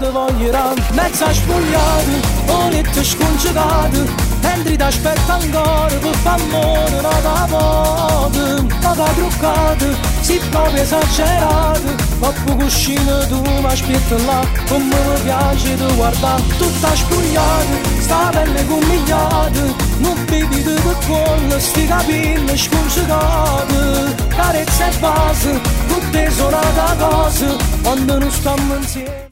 voglieranno mezza spogliata, volette scongiugata, mentre ti aspetta ancora per far amore nota poco, nota truccata, si proprio esagerata, ma poco cuscino tu mi aspetti là, come mi piace ti guardare, tutta spogliata, sta pelle comigliata, non bevi di per collo, sti capelli scongiugati, carezza e base, tutte sono una cosa, quando non stiamo insieme.